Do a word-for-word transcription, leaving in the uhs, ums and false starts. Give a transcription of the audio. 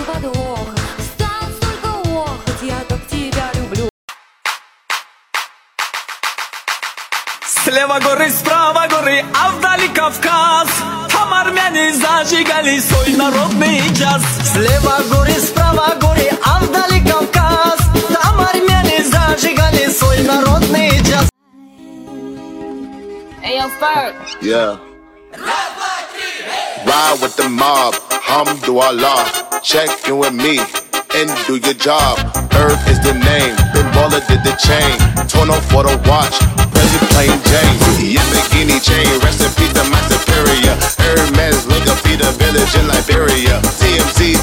подвоха. Стал столько охоть, я так тебя люблю. Слева горы, справа горы, а вдали Кавказ. Там армяне зажигали свой народный джаз. Слева горы, справа горы, а вдали Кавказ. Там армяне зажигали свой народный джаз. Hey, yo, Ferg. Yeah. Ride with the mob, Alhamdulillah. Check in with me and do your job. Ferg is the name, Ben Baller did the chain. Torn off for the watch, Prezi plain Jane. Yamagini chain, rest in peace to my superior. Hermes, look up, feed a village in Liberia. T M Z